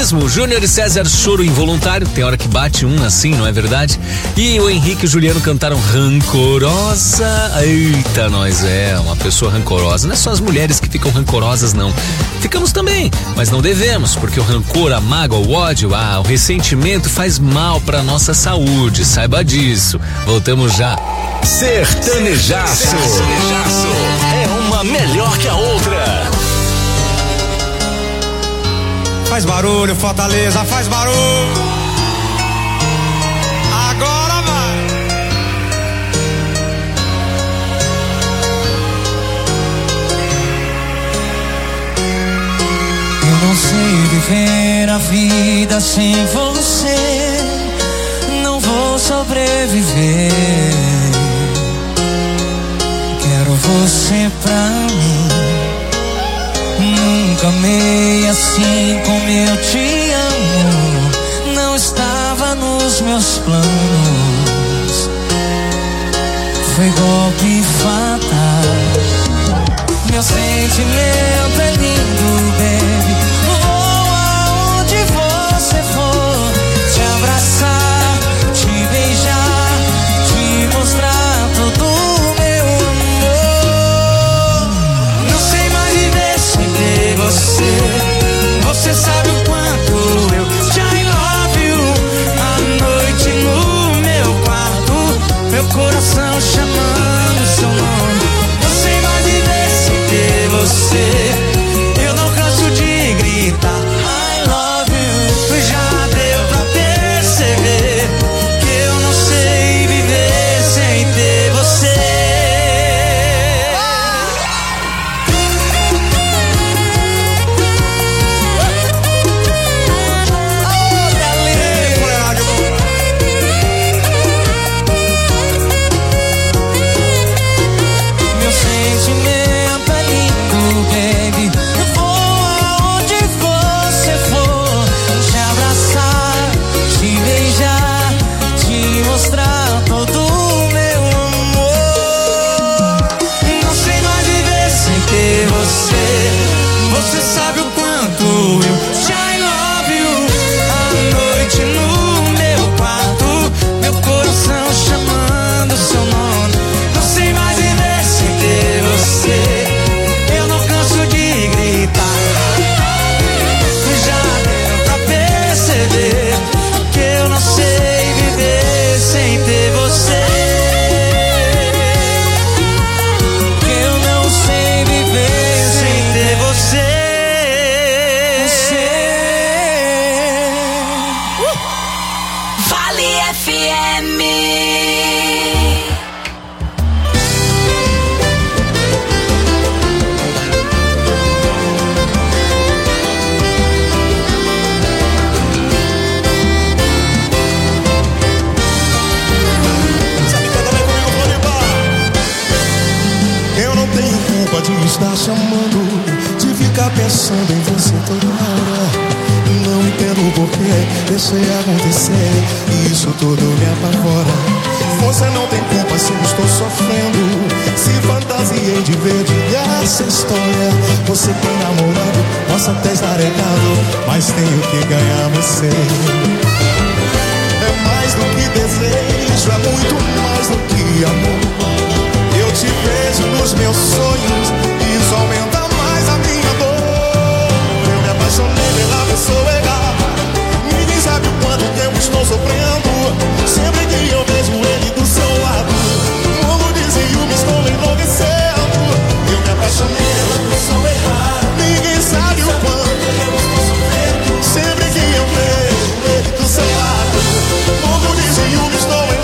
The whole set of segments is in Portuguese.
mesmo. Júnior e César, Choro Involuntário. Tem hora que bate um assim, não é verdade? E o Henrique e o Juliano cantaram Rancorosa. Eita, nós uma pessoa rancorosa. Não é só as mulheres que ficam rancorosas, não. Ficamos também, mas não devemos, porque o rancor, a mágoa, o ódio, o ressentimento faz mal pra nossa saúde. Saiba disso. Voltamos já. Sertanejaço é uma melhor que a outra. Faz barulho, Fortaleza, faz barulho. Agora vai. Eu não sei viver a vida sem você. Não vou sobreviver. Quero você pra mim. Nunca amei assim como eu te amo. Não estava nos meus planos. Foi golpe fatal. Meu sentimento é lindo, baby. Vou aonde você for. Te abraçar, te beijar, te mostrar todo o meu amor. Não sei mais viver sem ter você. Você sabe o quanto eu te love you. À noite no meu quarto, meu coração chamando seu nome. Não sei mais viver sem ter você. Eu não canso de gritar I love you. Já deu pra perceber que eu não sei viver sem ter você. Meu sentimento é lindo, baby. Vou aonde você for. Te abraçar, te beijar, te mostrar todo o meu amor. Não sei mais viver sem ter você. Você sabe o quanto eu te love you. À noite no meu quarto, meu coração chamando seu nome. Não sei mais viver sem ter você. Eu não canso de gritar. Já deu pra perceber que eu não sei viver sem ter você. Que eu não sei viver sem ter você. Vale FM. Eu não tenho culpa de estar chamando, de ficar pensando em você toda hora. Não entendo porquê deixei acontecer, e isso tudo me apavora. Você não tem culpa se eu estou sofrendo, se fantasiei de ver de essa história. Você tem namorado, posso até estar errado, mas tenho que ganhar você. É mais do que desejo, é muito mais do que amor. Eu te vejo nos meus sonhos e isso aumenta mais a minha dor. Eu me apaixonei pela pessoa errada. Ninguém sabe o quanto que eu estou sofrendo. Sempre que eu vejo ele do seu lado, morro de ciúme, estou enlouquecendo. Eu me apaixonei pela pessoa errada. Ninguém sabe o quanto que eu estou sofrendo. Sempre que eu vejo ele do seu lado, morro de ciúme, estou enlouquecendo.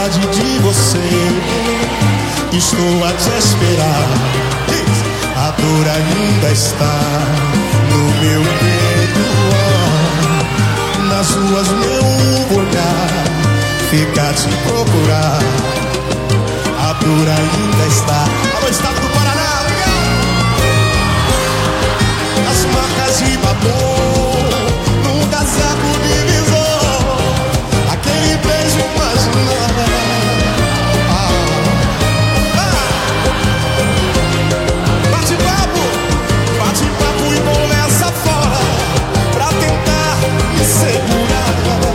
saudade de você. Estou a te esperar. A dor ainda está no meu peito. Nas ruas meu olhar fica a te procurar. A dor ainda está. Alô, estado do Paraná, obrigado. As marcas de batom num casaco divisor. Aquele beijo imaginário. Bate papo e conversa fora pra tentar me segurar.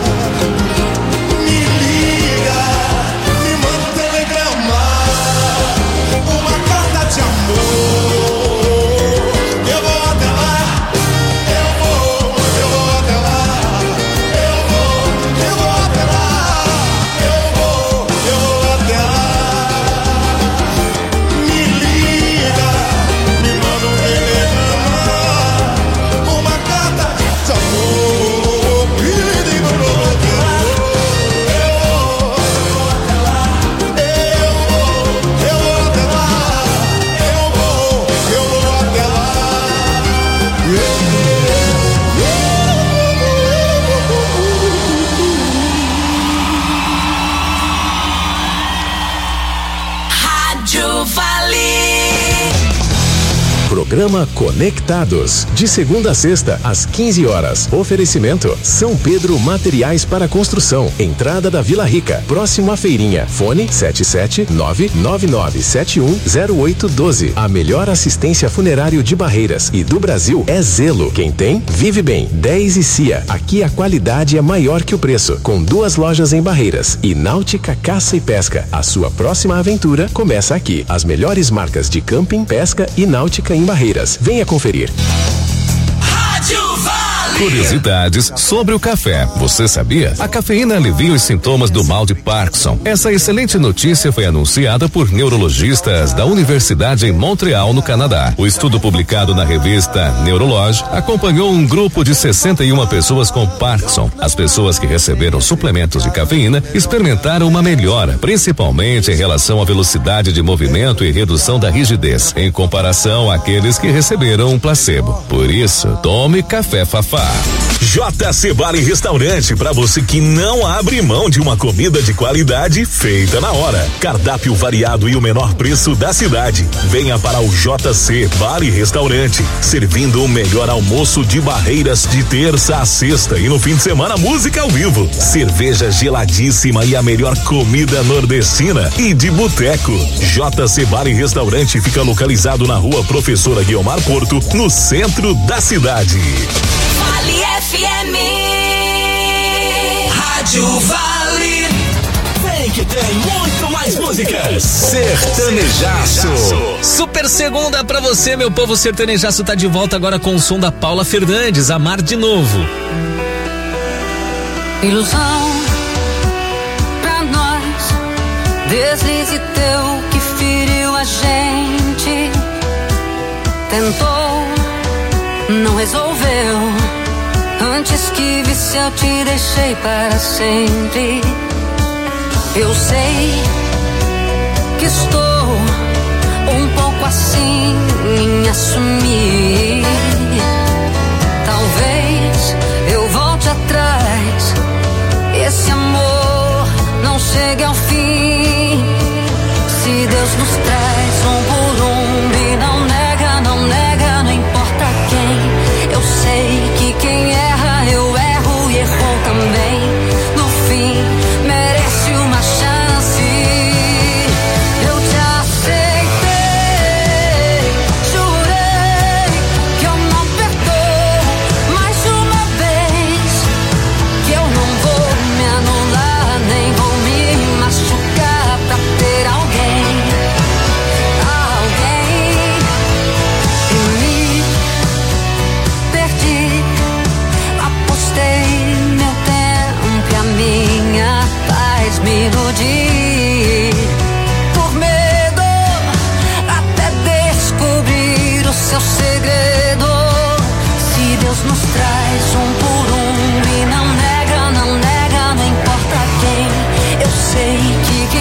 Me liga, me manda um telegrama, uma carta de amor. Eu vou até lá, eu vou até lá, eu vou até lá, eu vou até lá. Me liga, me manda um telegrama, uma carta de amor. Me liga, eu vou até lá, eu vou até lá, eu vou até lá, eu vou até lá. Rádio Vale. Programa Conectados, de segunda a sexta, às 15 horas. Oferecimento: São Pedro Materiais para Construção, entrada da Vila Rica, próximo à feirinha. Fone 77999710812. A melhor assistência funerário de Barreiras e do Brasil é Zelo. Quem tem, vive bem. 10 e Cia. Aqui a qualidade é maior que o preço. Com 2 lojas em Barreiras. E Náutica Caça e Pesca. A sua próxima aventura começa aqui. As melhores marcas de camping, pesca e náutica em Barreiras. Venha conferir. Rádio Vale. Curiosidades sobre o café. Você sabia? A cafeína alivia os sintomas do mal de Parkinson. Essa excelente notícia foi anunciada por neurologistas da Universidade em Montreal, no Canadá. O estudo publicado na revista Neurology acompanhou um grupo de 61 pessoas com Parkinson. As pessoas que receberam suplementos de cafeína experimentaram uma melhora, principalmente em relação à velocidade de movimento e redução da rigidez, em comparação àqueles que receberam um placebo. Por isso, tome café Fafá. JC Bar e Restaurante, para você que não abre mão de uma comida de qualidade feita na hora. Cardápio variado e o menor preço da cidade. Venha para o JC Bar e Restaurante, servindo o melhor almoço de Barreiras de terça a sexta e no fim de semana música ao vivo, cerveja geladíssima e a melhor comida nordestina e de boteco. JC Bar e Restaurante fica localizado na Rua Professora Guiomar Porto, no centro da cidade. Vale FM. Rádio Vale. Vem que tem muito mais músicas. Sertanejaço. Super segunda pra você, meu povo. Sertanejaço tá de volta agora com o som da Paula Fernandes, Amar de Novo. Ilusão pra nós, deslize teu que feriu a gente. Tentou, não resolveu. Antes que visse eu te deixei para sempre. Eu sei que estou um pouco assim em assumir. Talvez eu volte atrás, esse amor não chegue ao fim. Se Deus nos traz por e não nega, não importa quem. Eu sei que quem erra eu erro e errou também. No fim merece uma chance. Eu te aceitei, jurei que eu não perdoo mais uma vez, que eu não vou me anular nem vou me machucar pra ter alguém e me perdi. Apostei meu tempo e a minha paz me iludi, por medo até descobrir o seu segredo. Se Deus nos traz por e não nega, não importa quem. Eu sei que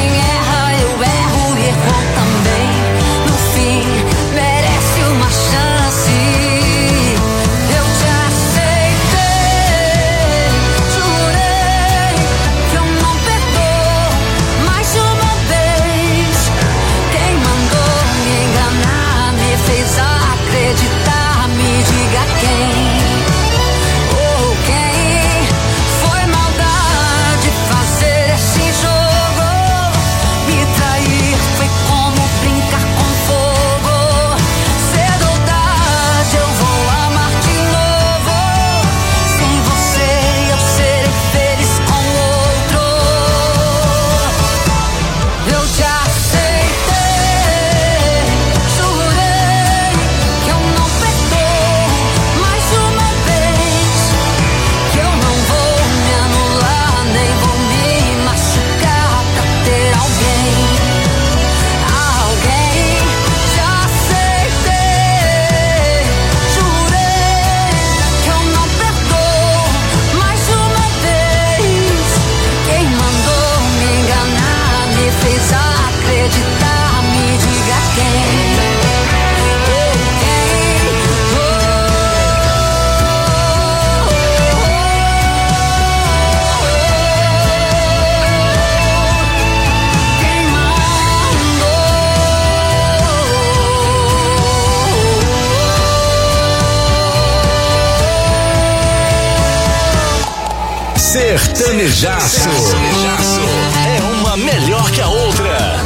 Sertanejaço. É uma melhor que a outra.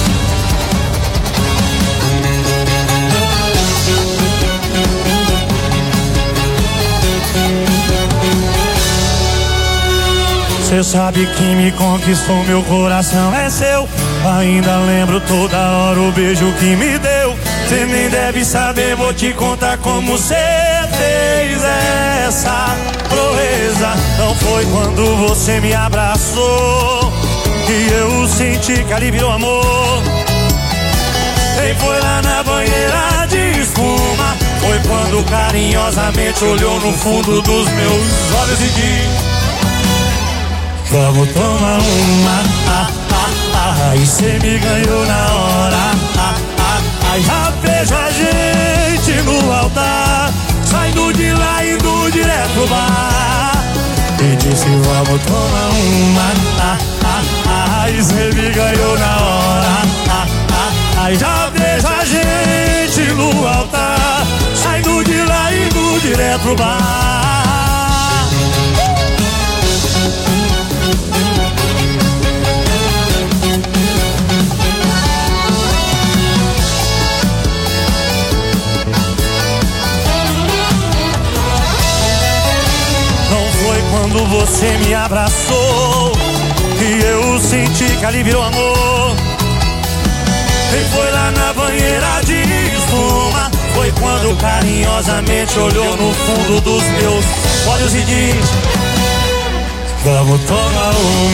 Cê sabe que me conquistou, meu coração é seu. Ainda lembro toda hora o beijo que me deu. Cê nem deve saber, vou te contar como cê fez essa proeza. Não foi quando você me abraçou que eu senti que ali virou amor. Nem foi lá na banheira de espuma. Foi quando carinhosamente olhou no fundo dos meus olhos e disse: vamos tomar uma, e cê me ganhou na hora, já vejo a gente no altar, saindo de lá indo direto pro bar, e disse vamos tomar uma, e cê me ganhou na hora, já vejo a gente no altar, saindo de lá indo direto pro bar. Quando você me abraçou e eu senti que ali virou amor. E foi lá na banheira de espuma. Foi quando carinhosamente olhou no fundo dos meus olhos e disse: vamos tomar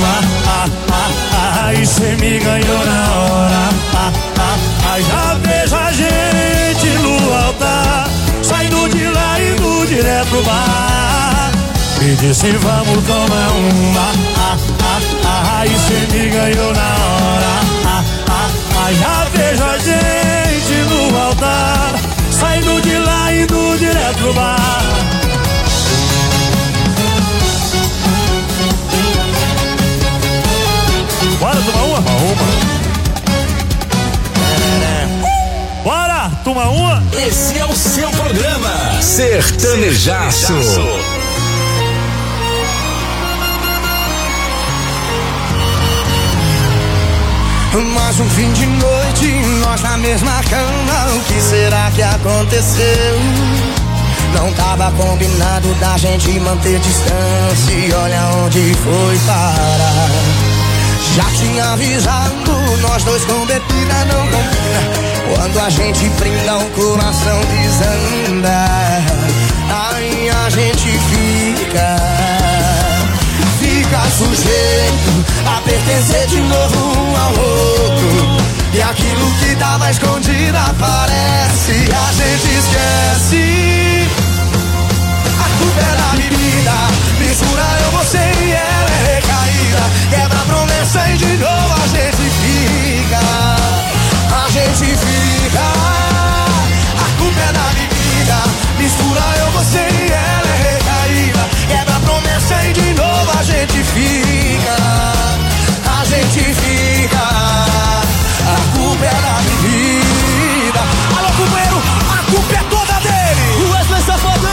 uma, e cê me ganhou na hora, já vejo a gente no altar, saindo de lá indo direto pro bar. E disse vamos tomar uma, e cê me ganhou na hora, já vejo a gente no altar, saindo de lá indo direto pro bar. Bora tomar uma? Bora tomar uma? Esse é o seu programa Sertanejaço. Mais um fim de noite, nós na mesma cama. O que será que aconteceu? Não tava combinado da gente manter distância, e olha onde foi parar. Já tinha avisado, nós dois com bebida não combina. Quando a gente brinda o coração desanda, aí a gente fica sujeito a pertencer de novo um ao outro. E aquilo que tava escondido aparece, a gente esquece. A culpa é da bebida, mistura eu, você e ela é recaída. Quebra a promessa e de novo a gente fica. A culpa é da bebida, mistura eu, você e ela é recaída. Quebra a promessa e de novo a gente fica. A culpa é da bebida. Alô, companheiro, a culpa é toda dele. Wesley Safadão.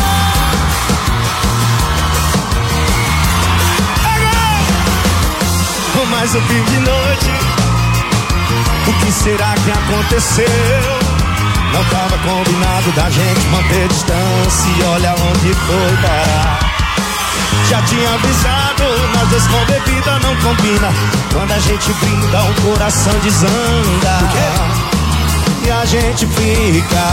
Mais um fim de noite. O que será que aconteceu? Não tava combinado da gente manter distância, e olha onde foi parar. Já tinha avisado, nós dois com bebida não combina. Quando a gente brinda, o coração desanda, e a gente fica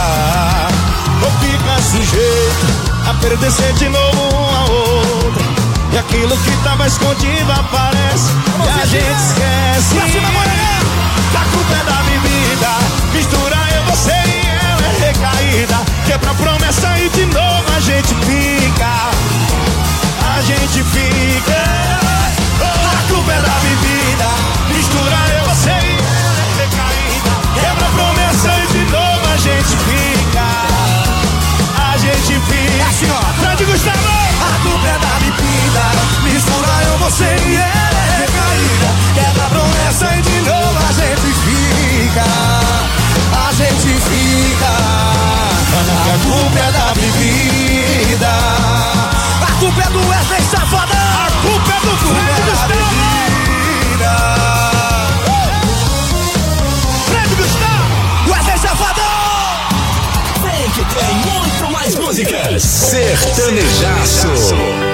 sujeito a pertencer de novo um ao outro. E aquilo que tava escondido aparece, e a gente esquece. A culpa é da bebida, mistura eu, você e ela é recaída. Quebra a promessa e de novo a gente fica. A culpa é da bebida, mistura eu, você e ela é recaída. Quebra a promessa e de novo a gente fica. Assim, ó, Fred Gustavo. A culpa é da bebida, mistura eu, você e ela é recaída. Quebra a promessa e de Sertanejaço.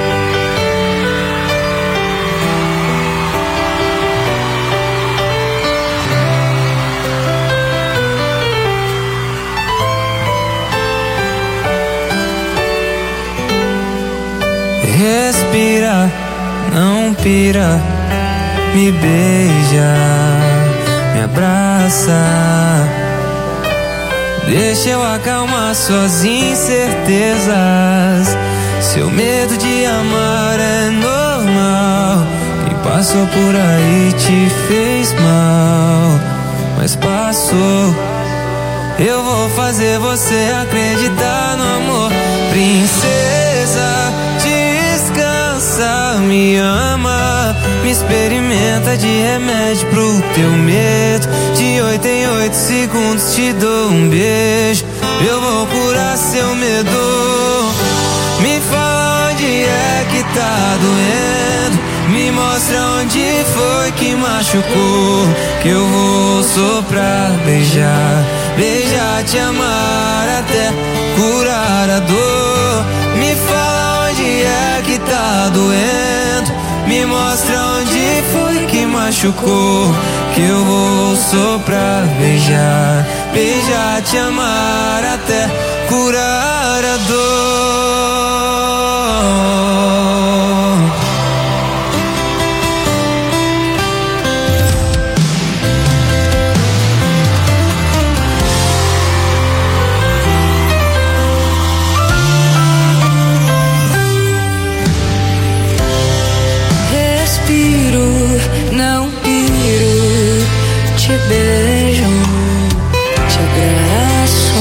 Respira, não pira, me beija, me abraça. Deixa eu acalmar suas incertezas. Seu medo de amar é normal. Quem passou por aí te fez mal, mas passou. Eu vou fazer você acreditar no amor. Princesa, descansa, me ama, me experimenta de remédio pro teu medo. De 8 em 8 segundos te dou um beijo. Eu vou curar seu medo. Me fala onde é que tá doendo, me mostra onde foi que machucou, que eu vou soprar, beijar, beijar, te amar até curar a dor. Me fala onde é que tá doendo, me mostra onde foi que machucou, que eu vou soprar, beijar, beijar, te amar até curar a dor. Não piro, te beijo, te abraço.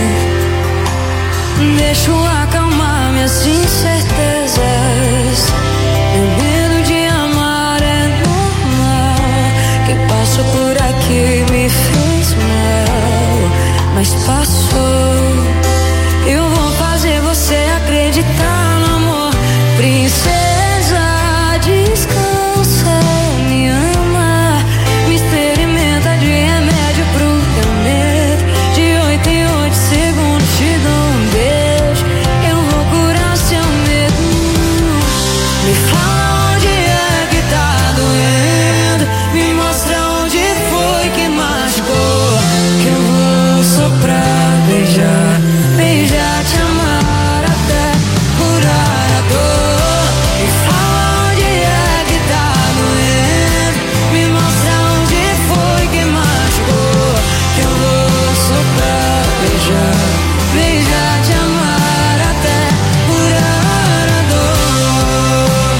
Deixo acalmar minhas incertezas. Meu medo de amar é normal. Quem passou por aqui me fez mal, mas passou. Eu vou fazer você acreditar no amor. Princesa, descansa, me ama, me experimenta de remédio pro teu medo. De 8 em 8 segundos te dou um beijo. Eu vou curar seu medo. Me fala onde é que tá doendo, me mostra onde foi que machucou, que eu vou soprar, beijar, beijar, te amar até curar a dor. Beijar, te amar até curar a dor.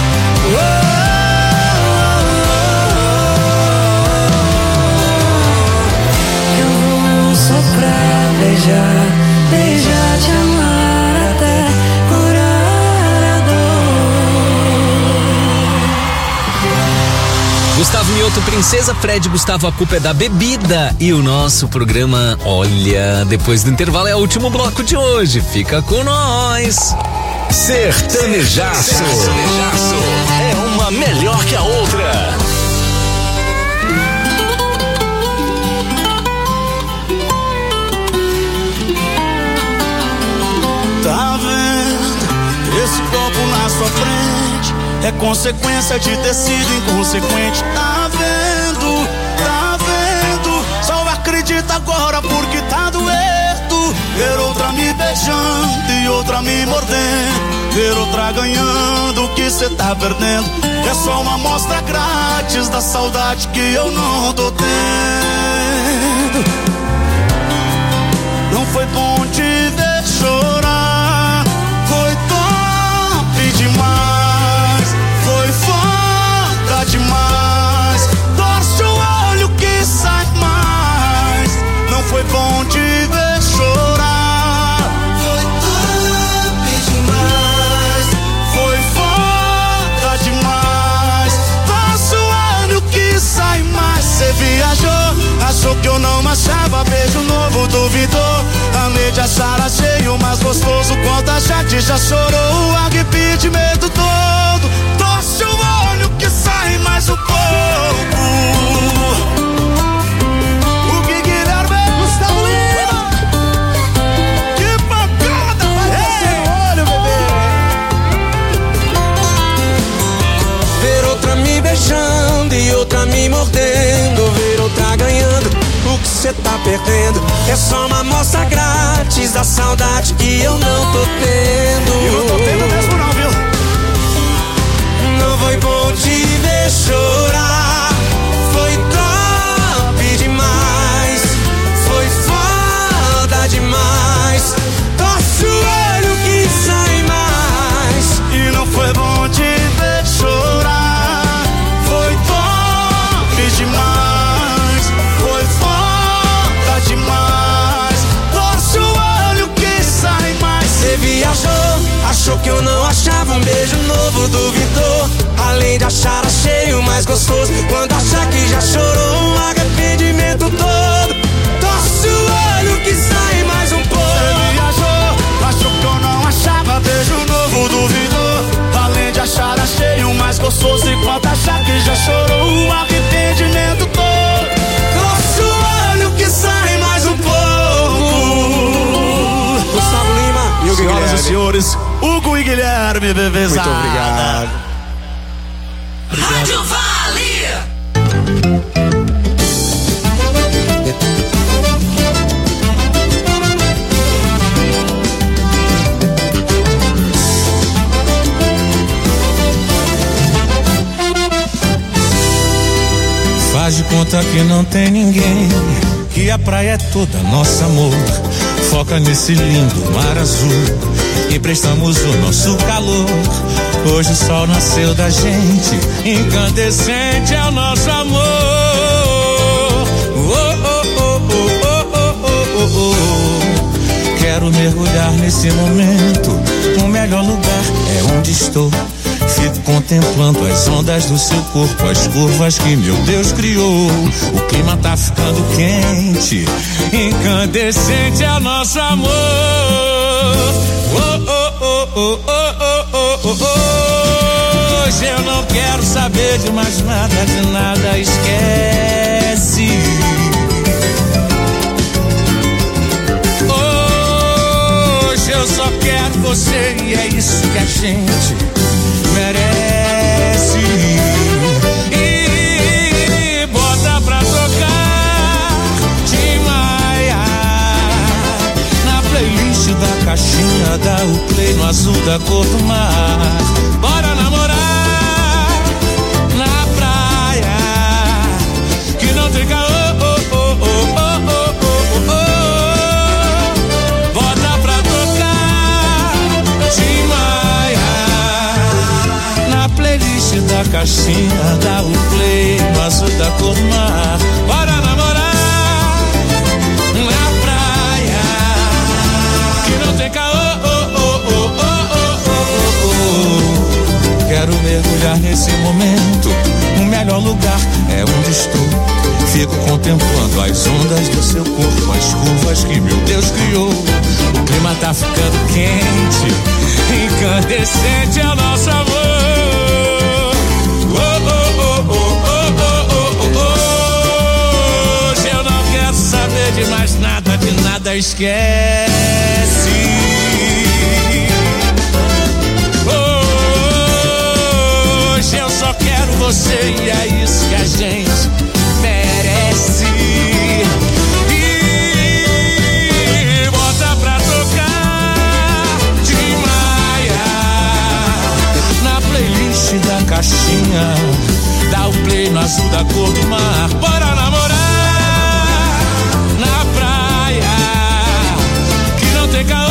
Eu vou soprar, beijar, beijar, te amar até curar a dor. Gustavo Mioto, Princesa, Fred Gustavo, a culpa é da bebida. E o nosso programa, olha, depois do intervalo é o último bloco de hoje. Fica com nós. Sertanejaço. É uma melhor que a outra. Tá vendo esse copo na sua frente? É consequência de ter sido inconsequente. Tá vendo, tá vendo? Só acredita agora porque tá doendo. Ver outra me beijando e outra me mordendo. Ver outra ganhando o que cê tá perdendo. É só uma amostra grátis da saudade que eu não tô tendo. Não foi bom te ver chorar, foi top demais, foi foda demais. Torce o olho que sai mais. Não foi bom te ver chorar, foi top demais, foi foda demais. Torce o olho que sai mais. Cê viajou, achou que eu não achava, beijo novo duvidou. Amei de achar cheio, mas gostoso quanto a gente já chorou. O arrepio de medo todo, torce o olho que sai mais um pouco. O que Guilherme Gustavo Lima, que pancada vai descer o olho, bebê. É só uma amostra grátis da saudade que eu não tô tendo. Eu não tô tendo mesmo não, viu? Não foi bom te ver chorar. Foi top demais. Foi foda demais. Torce o olho que sai mais. E não foi bom te ver chorar. Foi top demais. Foi foda demais. Torce o olho que sai mais. Você viajou, achou que eu não achava um beijo novo, duvidou. Além de achar, achei o mais gostoso. Quando achar que já chorou, um arrependimento todo. Torce o olho que sai mais um pouco. Você viajou, achou que eu não achava beijo novo, duvidou. Além de achar, achei o mais gostoso. Enquanto achar que já chorou, um arrependimento todo. Torce o olho que sai mais um pouco. Gustavo Lima e o Senhoras Guilherme. e senhores, Hugo e Guilherme, bebezada. Muito obrigado. Rádio Vale. Faz de conta que não tem ninguém, que a praia é toda nosso amor. Foca nesse lindo mar azul, emprestamos o nosso calor. Hoje o sol nasceu da gente, incandescente é o nosso amor. Quero mergulhar nesse momento, o melhor lugar é onde estou. Fico contemplando as ondas do seu corpo, as curvas que meu Deus criou. O clima tá ficando quente, incandescente é o nosso amor. Hoje eu não quero saber de mais nada, de nada esquece. Hoje eu só quero você e é isso que a gente merece. E bota pra tocar Tim Maia na playlist da caixinha, dá o play no azul da cor do mar. Bora namorar na praia que não tem caô. Bota pra tocar Tim Maia na playlist da caixinha, dá o play no azul da cor do mar. Bora namorar na praia que não tem caô. Quero mergulhar nesse momento, o melhor lugar é onde estou. Fico contemplando as ondas do seu corpo, as curvas que meu Deus criou. O clima tá ficando quente, incandescente é o nosso amor. Hoje eu não quero saber de mais nada, de nada esquece. Hoje eu só quero você e é isso que a gente merece. E bota pra tocar Tim Maia na playlist da caixinha, dá o play no azul da cor do mar. Bora namorar na praia que não tem caô.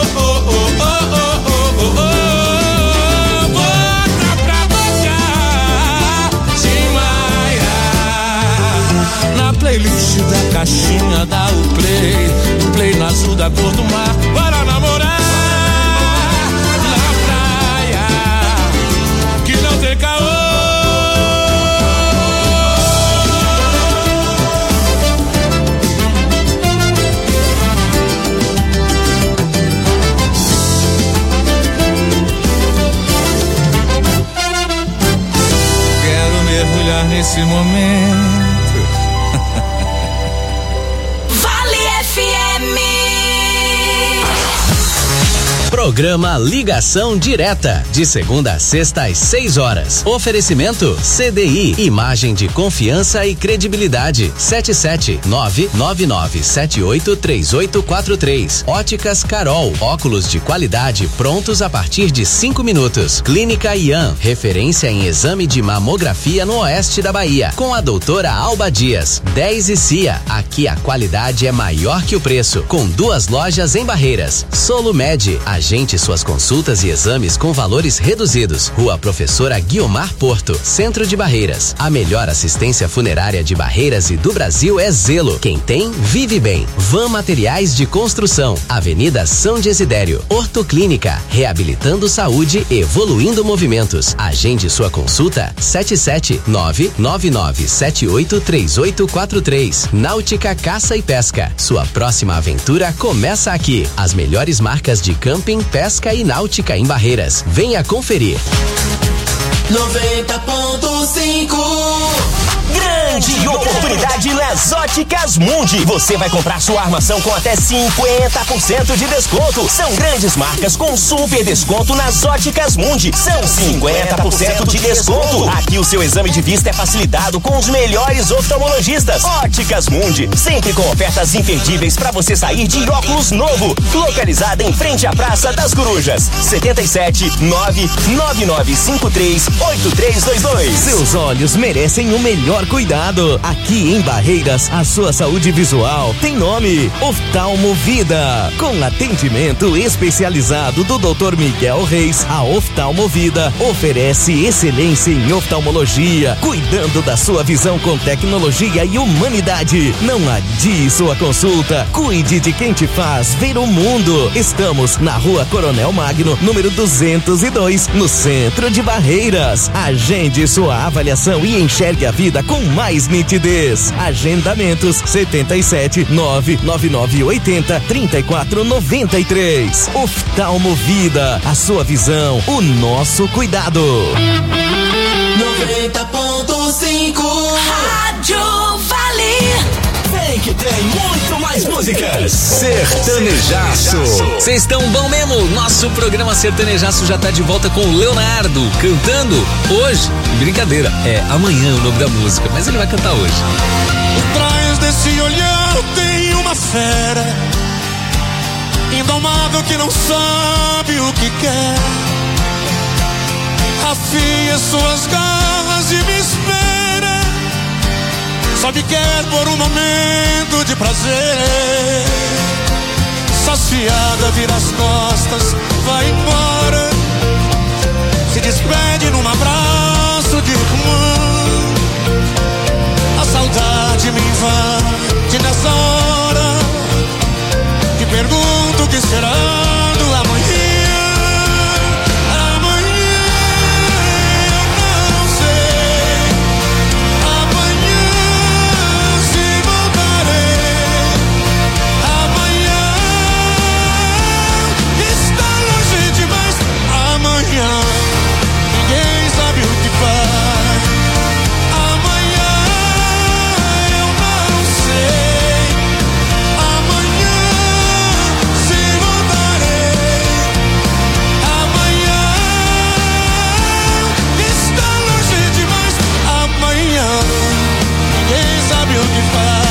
Playlist da caixinha, dá o play no azul da cor do mar. Bora namorar na praia que não tem caô. Quero mergulhar nesse momento. Programa Ligação Direta, de segunda a sexta às 6 horas. Oferecimento CDI, imagem de confiança e credibilidade. 77999783843. Óticas Carol, óculos de qualidade prontos a partir de 5 minutos. Clínica Ian, referência em exame de mamografia no oeste da Bahia, com a doutora Alba Dias. 10 e Cia, aqui a qualidade é maior que o preço, com 2 lojas em Barreiras. Solumed, agende suas consultas e exames com valores reduzidos. Rua Professora Guiomar Porto, Centro de Barreiras. A melhor assistência funerária de Barreiras e do Brasil é Zelo. Quem tem, vive bem. Van Materiais de Construção, Avenida São Desidério. Ortoclínica, reabilitando saúde, evoluindo movimentos. Agende sua consulta 77999783843. Náutica Caça e Pesca, sua próxima aventura começa aqui. As melhores marcas de camping, pesca e náutica em Barreiras. Venha conferir. 90.5 Grande oportunidade nas Óticas Mundi. Você vai comprar sua armação com até 50% de desconto. São grandes marcas com super desconto nas Óticas Mundi. São 50% de desconto. Aqui o seu exame de vista é facilitado com os melhores oftalmologistas. Óticas Mundi, sempre com ofertas imperdíveis para você sair de óculos novo. Localizada em frente à Praça das Corujas. 77-99953-8322. Seus olhos merecem o melhor cuidado. Aqui em Barreiras, a sua saúde visual tem nome: Oftalmovida. Com atendimento especializado do Dr. Miguel Reis, a Oftalmovida oferece excelência em oftalmologia, cuidando da sua visão com tecnologia e humanidade. Não adie sua consulta. Cuide de quem te faz ver o mundo. Estamos na Rua Coronel Magno, número 202, no centro de Barreiras. Agende sua avaliação e enxergue a vida com mais nitidez. Agendamentos 77-99980-3493. Oftalmovida, a sua visão, o nosso cuidado. 90.5 Rádio Vale. Vem que tem muito mais músicas. Sertanejaço. Vocês estão bom mesmo? Nosso programa Sertanejaço já tá de volta com o Leonardo cantando hoje. Brincadeira, é amanhã o nome da música, mas ele vai cantar hoje. Por trás desse olhar tem uma fera indomável que não sabe o que quer. Afia suas garras e me espera. Só me quer por um momento de prazer. Saciada, vira as costas, vai embora. Se despede num abraço de irmão. A saudade me invade nessa hora. Te pergunto o que será do amanhã. Ninguém sabe o que faz. Amanhã eu não sei. Amanhã se voltarei. Amanhã está longe demais. Amanhã ninguém sabe o que faz.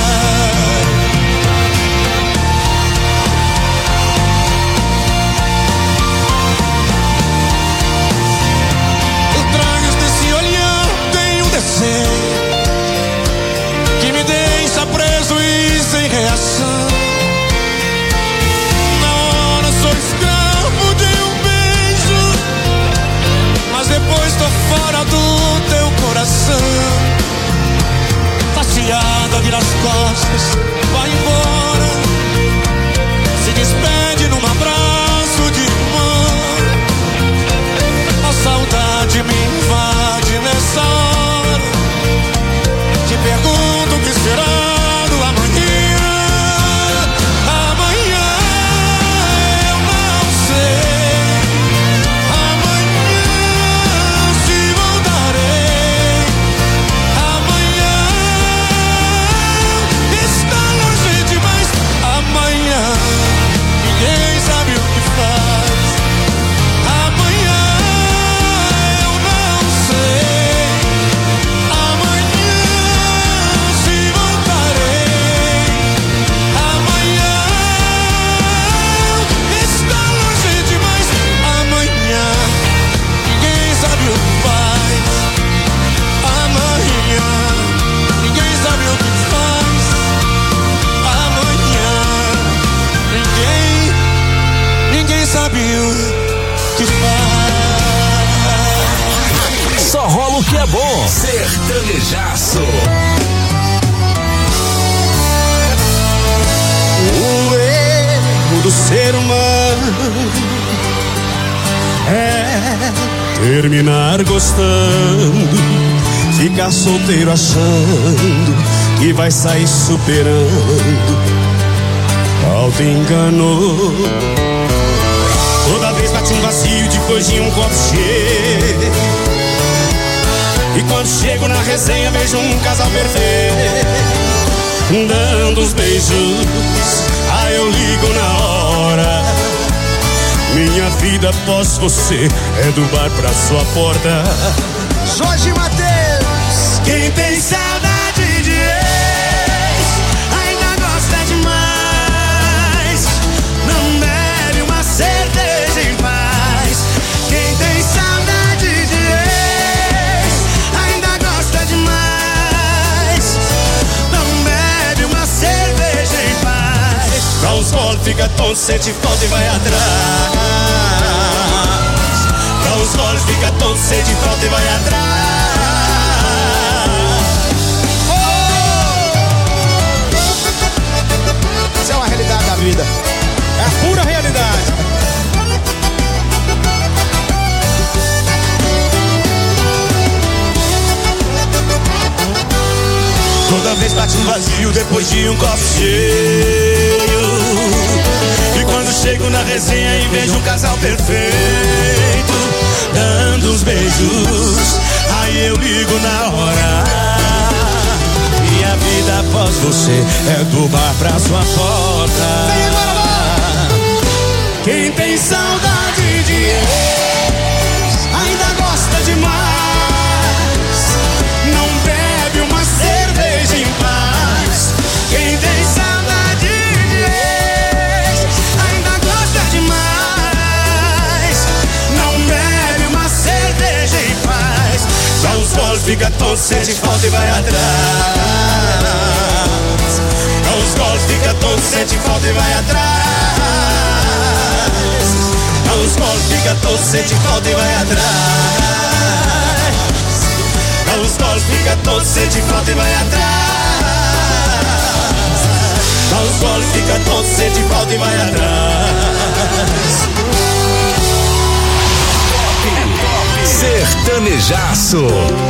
Que me deixa preso e sem reação. Na hora sou escravo de um beijo, mas depois tô fora do teu coração. Passeada, vira as costas, vai embora. Se despede num abraço de irmão. A saudade me invade nessa hora. Te pergunto o que será do amanhã. Sertanejaço. O erro do ser humano é terminar gostando, ficar solteiro achando que vai sair superando. Auto-enganou. Toda vez bate um vazio depois de um copo cheio. E quando chego na resenha vejo um casal perfeito, dando uns beijos, aí eu ligo na hora. Minha vida após você é do bar pra sua porta. Jorge Mateus. Quem tem saudade de ex ainda gosta demais, não bebe uma cerveja em paz. Quem tem saudade de ex ainda gosta demais, não bebe uma cerveja em paz. Dá uns goles, fica tonto, sente falta e vai atrás. Dá uns goles, fica tonto, sente falta e vai atrás. Isso é uma realidade da vida, é a pura realidade. Toda vez bate um vazio depois de um copo cheio. E quando chego na resenha e vejo um casal perfeito, dando uns beijos, aí eu ligo na hora. Minha vida após você é do bar pra sua porta. Quem tem saudade de ex ainda gosta demais, não bebe uma cerveja em paz. Quem tem saudade de ex ainda gosta demais, não bebe uma cerveja em paz. Dá uns goles, fica tonto, sente falta e vai atrás. Dá uns goles, fica tonto, sente falta e vai atrás. Dá uns goles, fica tonto, sente falta e vai atrás. Dá uns goles, fica tonto, sente falta e vai atrás. Dá uns goles, fica tonto, sente falta e vai atrás. Sertanejaço.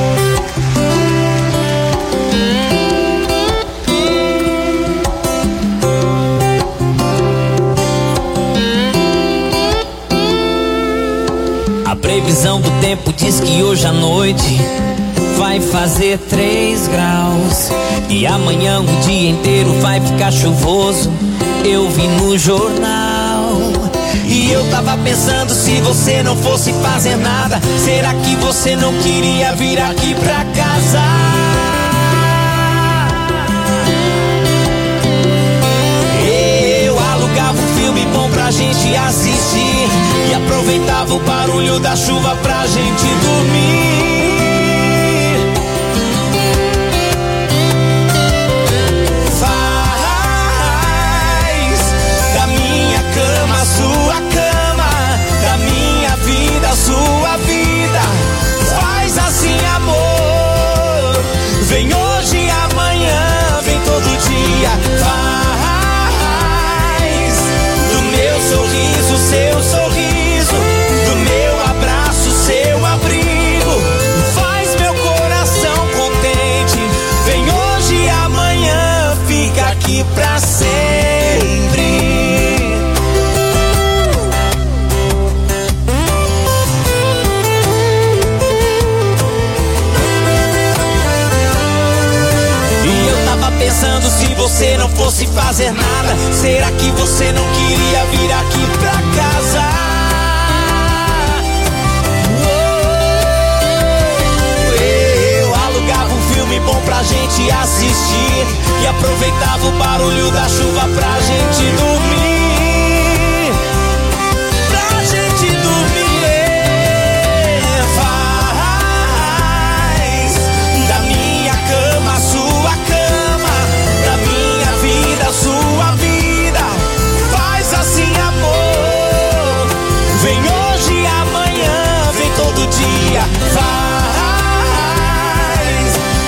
A previsão do tempo diz que hoje à noite vai fazer 3 graus. E amanhã o dia inteiro vai ficar chuvoso, eu vi no jornal. E eu tava pensando, se você não fosse fazer nada, será que você não queria vir aqui pra casa? Eu alugava um filme bom pra gente assistir e aproveitava o barulho da chuva pra gente dormir. Faz da minha cama a sua cama, da minha vida a sua vida. Faz assim, amor. Vem hoje e amanhã, vem todo dia. Faz do meu sorriso seu sorriso, do meu abraço seu abrigo. Faz meu coração contente. Vem hoje e amanhã, fica aqui pra sempre. E eu tava pensando, se você não fosse fazer nada, será que você não queria vir aqui pra casa? Eu alugava um filme bom pra gente assistir e aproveitava o barulho da chuva pra gente dormir. Pra gente dormir. Faz da minha cama a sua cama, da minha vida a sua vida. Faz assim, amor. Vem hoje e amanhã, vem todo dia. Faz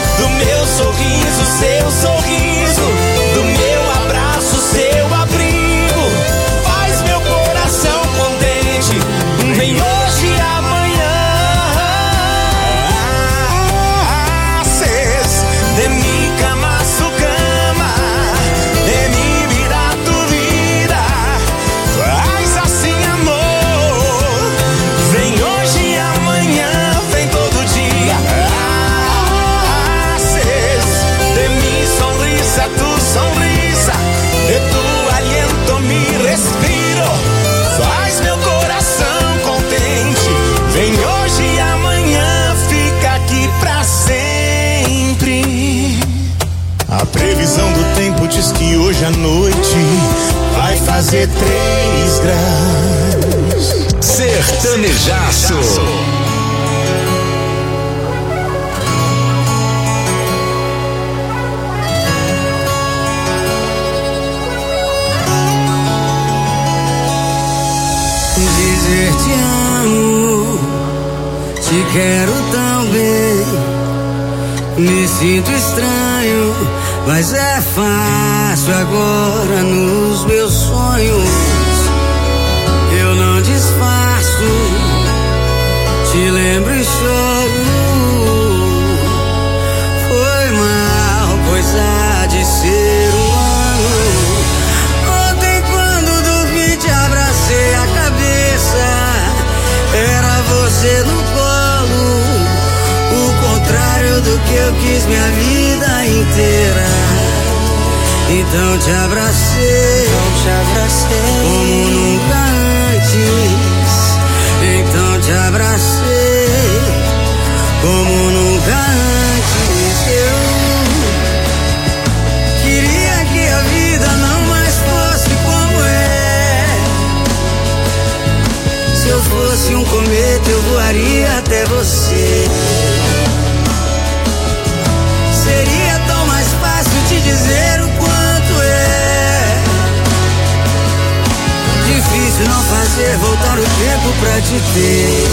a noite vai fazer 3 graus. Sertanejaço. Dizer te amo, te quero tão bem. Me sinto estranho, mas é fácil agora nos meus sonhos. Eu não disfarço, te lembro e choro. Foi mal, pois há de ser humano. Ontem quando dormi te abracei a cabeça, era você no colo. O contrário do que eu quis minha vida inteira. Então te abracei, como nunca antes. Então te abracei, como nunca antes. Eu queria que a vida não mais fosse como é. Se eu fosse um cometa eu voaria até você. Seria tão mais fácil te dizer o quanto é difícil não fazer voltar o tempo pra te ter.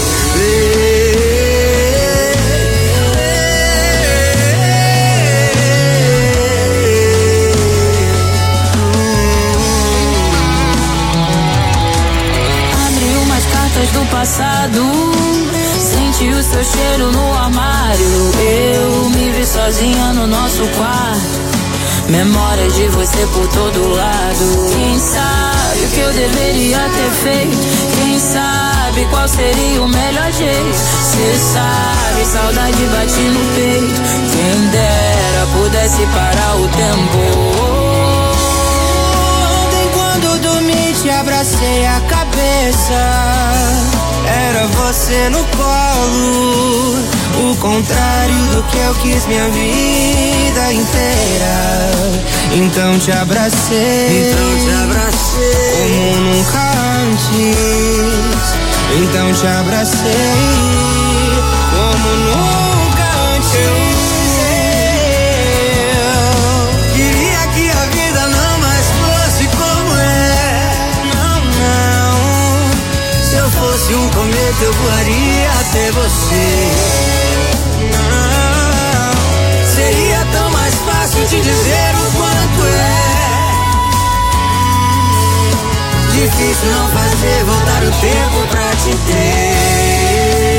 Abri umas cartas do passado, senti o seu cheiro no armário. Eu me vi sozinha no nosso quarto, memórias de você por todo lado. Quem sabe o que eu deveria ter feito? Quem sabe qual seria o melhor jeito? Cê sabe, saudade bate no peito. Quem dera pudesse parar o tempo. Ontem quando dormi te abracei a cabeça, era você no colo. O contrário do que eu quis minha vida inteira. Então te abracei, como nunca antes. Então te abracei, como nunca antes. Eu queria que a vida não mais fosse como é. Não. Se eu fosse um cometa eu voaria até você. Seria tão mais fácil te dizer o quanto é difícil não fazer voltar o tempo pra te ter.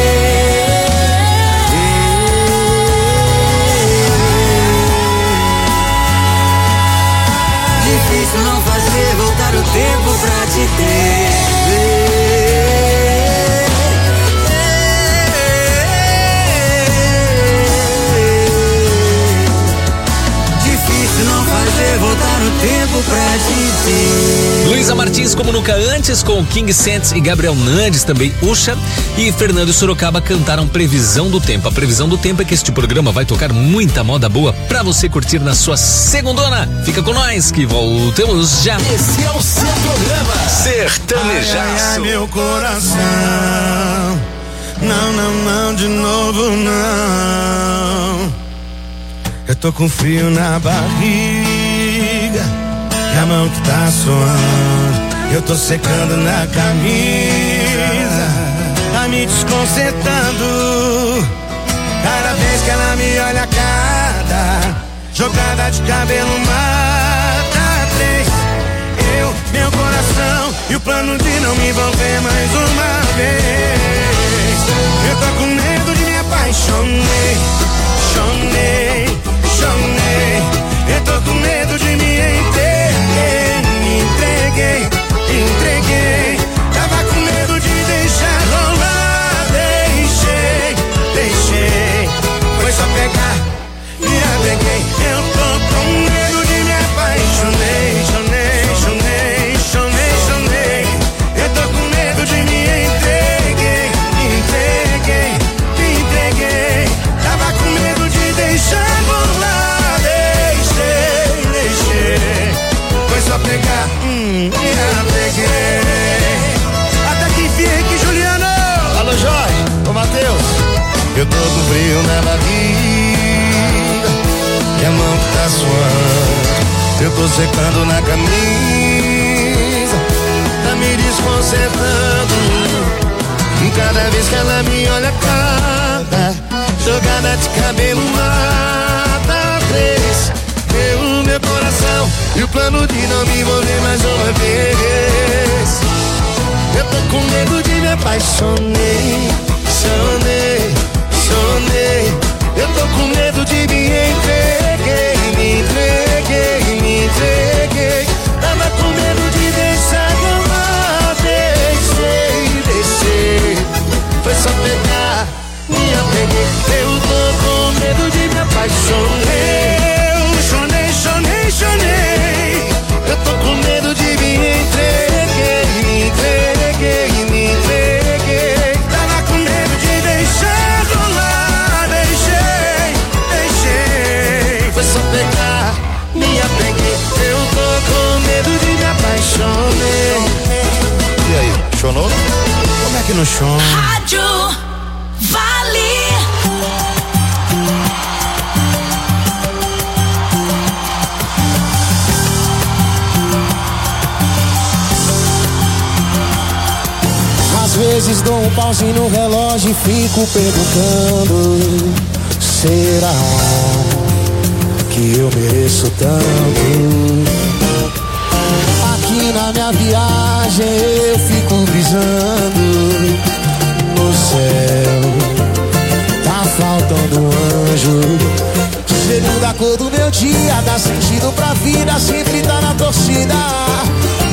Difícil não fazer voltar o tempo pra te ter. Voltar o tempo pra te ter. Luísa Martins, como nunca antes, com King Santos e Gabriel Nandes, também Ucha e Fernando Sorocaba cantaram Previsão do Tempo. A previsão do tempo é que este programa vai tocar muita moda boa pra você curtir na sua segundona. Fica com nós que voltemos já. Esse é o seu programa Sertanejaço. Ai, ai, meu coração, não, não, não, de novo não. Eu tô com frio na barriga e a mão que tá suando. Eu tô secando na camisa, tá me desconcertando. Cada vez que ela me olha, cada jogada de cabelo mata 3. Eu, meu coração e o plano de não me envolver mais uma vez. Eu tô com medo de me apaixonar. Chonei, eu tô com medo de me entreguei. Tava com medo de deixar rolar. Deixei, foi só pegar e apeguei. Eu tô com medo de me apaixonar. Chonei, eu tô com medo de me entreguei. Tava com medo de deixar Eu tô secando na camisa, tá me desconcertando. Cada vez que ela me olha, cada jogada de cabelo mata três. Meu coração e o plano de não me envolver mais uma vez. Eu tô com medo de me apaixonei, sonei. Eu tô com medo de me entreguei. Tava com medo de deixar de amar, deixei. Foi só pegar, me apeguei. Eu tô com medo de me apaixonei. Chonei. Eu tô com medo de me entreguei. Tava com medo de deixar rolar, deixei. Foi só pegar, me apeguei. Eu tô com medo de me apaixonei. E aí, chonou? Como é que não chona? Rádio Vale. Às vezes dou um pauzinho no relógio e fico perguntando: será que eu mereço tanto? Aqui na minha viagem eu fico brisando no céu. Tá faltando um anjo. Segundo a cor do meu dia, dá sentido pra vida, sempre tá na torcida.